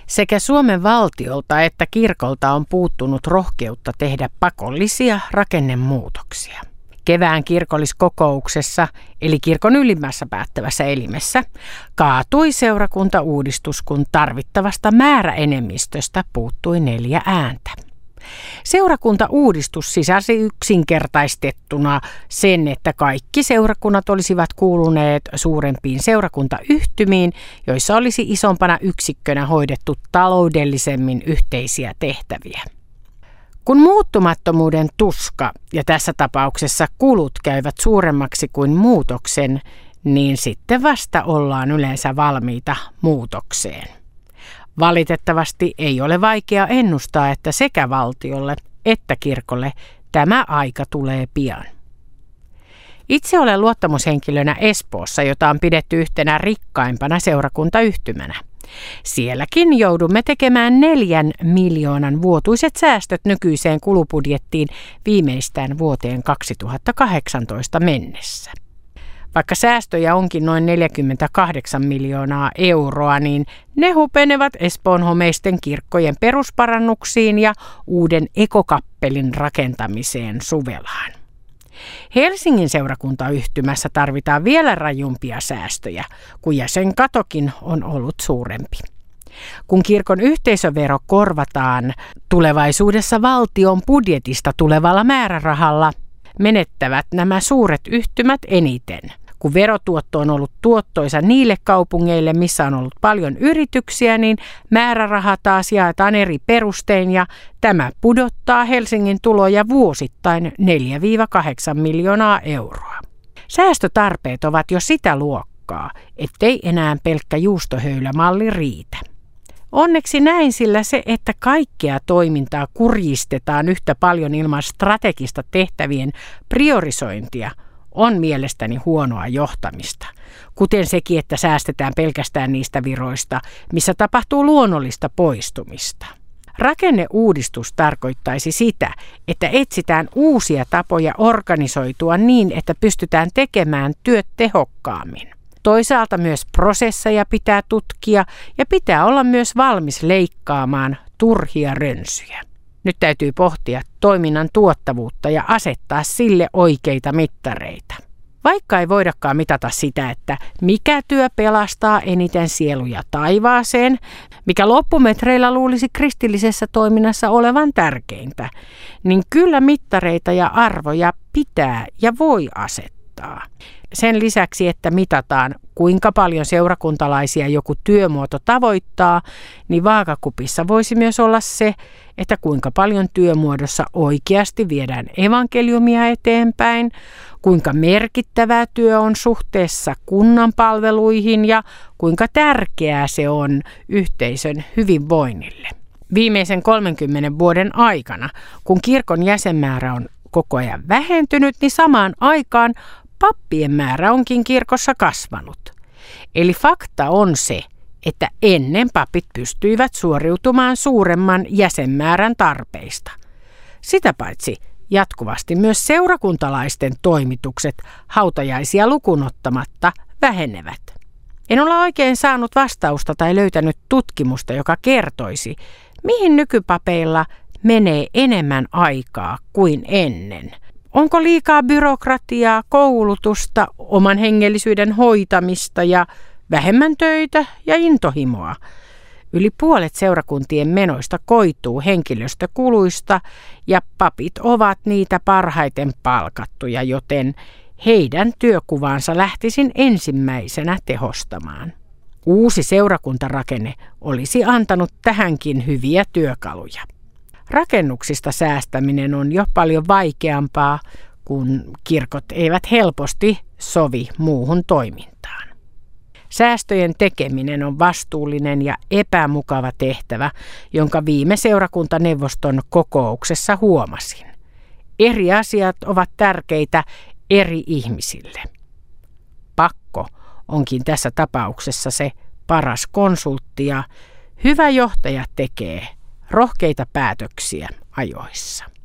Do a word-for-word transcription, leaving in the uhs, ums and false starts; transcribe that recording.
Sekä Suomen valtiolta että kirkolta on puuttunut rohkeutta tehdä pakollisia rakennemuutoksia. Kevään kirkolliskokouksessa, eli kirkon ylimmässä päättävässä elimessä, kaatui seurakuntauudistus, kun tarvittavasta määräenemmistöstä puuttui neljä ääntä. Seurakuntauudistus sisälsi yksinkertaistettuna sen, että kaikki seurakunnat olisivat kuuluneet suurempiin seurakuntayhtymiin, joissa olisi isompana yksikkönä hoidettu taloudellisemmin yhteisiä tehtäviä. Kun muuttumattomuuden tuska ja tässä tapauksessa kulut käyvät suuremmaksi kuin muutoksen, niin sitten vasta ollaan yleensä valmiita muutokseen. Valitettavasti ei ole vaikea ennustaa, että sekä valtiolle että kirkolle tämä aika tulee pian. Itse olen luottamushenkilönä Espoossa, jota on pidetty yhtenä rikkaimpana seurakuntayhtymänä. Sielläkin joudumme tekemään neljän miljoonan vuotuiset säästöt nykyiseen kulubudjettiin viimeistään vuoteen kaksituhattakahdeksantoista mennessä. Vaikka säästöjä onkin noin neljäkymmentäkahdeksan miljoonaa euroa, niin ne hupenevat Espoon homeisten kirkkojen perusparannuksiin ja uuden ekokappelin rakentamiseen Suvelaan. Helsingin seurakuntayhtymässä tarvitaan vielä rajumpia säästöjä, kun jäsenkatokin on ollut suurempi. Kun kirkon yhteisövero korvataan tulevaisuudessa valtion budjetista tulevalla määrärahalla, menettävät nämä suuret yhtymät eniten, kun verotuotto on ollut tuottoisa niille kaupungeille, missä on ollut paljon yrityksiä, niin määräraha taas jaetaan eri perustein ja tämä pudottaa Helsingin tuloja vuosittain neljä kahdeksan miljoonaa euroa. Säästötarpeet ovat jo sitä luokkaa, ettei enää pelkkä juustohöylämalli riitä. Onneksi näin, sillä se, että kaikkea toimintaa kurjistetaan yhtä paljon ilman strategista tehtävien priorisointia, on mielestäni huonoa johtamista, kuten sekin, että säästetään pelkästään niistä viroista, missä tapahtuu luonnollista poistumista. Rakenneuudistus tarkoittaisi sitä, että etsitään uusia tapoja organisoitua niin, että pystytään tekemään työt tehokkaammin. Toisaalta myös prosesseja pitää tutkia ja pitää olla myös valmis leikkaamaan turhia rönsyjä. Nyt täytyy pohtia toiminnan tuottavuutta ja asettaa sille oikeita mittareita. Vaikka ei voidakaan mitata sitä, että mikä työ pelastaa eniten sieluja taivaaseen, mikä loppumetreillä luulisi kristillisessä toiminnassa olevan tärkeintä, niin kyllä mittareita ja arvoja pitää ja voi asettaa. Sen lisäksi, että mitataan, kuinka paljon seurakuntalaisia joku työmuoto tavoittaa, niin vaakakupissa voisi myös olla se, että kuinka paljon työmuodossa oikeasti viedään evankeliumia eteenpäin, kuinka merkittävää työ on suhteessa kunnan palveluihin ja kuinka tärkeää se on yhteisön hyvinvoinnille. Viimeisen kolmenkymmenen vuoden aikana, kun kirkon jäsenmäärä on koko ajan vähentynyt, niin samaan aikaan pappien määrä onkin kirkossa kasvanut. Eli fakta on se, että ennen papit pystyivät suoriutumaan suuremman jäsenmäärän tarpeista. Sitä paitsi jatkuvasti myös seurakuntalaisten toimitukset hautajaisia lukunottamatta vähenevät. En ole oikein saanut vastausta tai löytänyt tutkimusta, joka kertoisi, mihin nykypapeilla menee enemmän aikaa kuin ennen. Onko liikaa byrokratiaa, koulutusta, oman hengellisyyden hoitamista ja vähemmän töitä ja intohimoa? Yli puolet seurakuntien menoista koituu henkilöstökuluista ja papit ovat niitä parhaiten palkattuja, joten heidän työkuvansa lähtisin ensimmäisenä tehostamaan. Uusi seurakuntarakenne olisi antanut tähänkin hyviä työkaluja. Rakennuksista säästäminen on jo paljon vaikeampaa, kun kirkot eivät helposti sovi muuhun toimintaan. Säästöjen tekeminen on vastuullinen ja epämukava tehtävä, jonka viime seurakuntaneuvoston kokouksessa huomasin. Eri asiat ovat tärkeitä eri ihmisille. Pakko onkin tässä tapauksessa se paras konsultti ja hyvä johtaja tekee rohkeita päätöksiä ajoissa.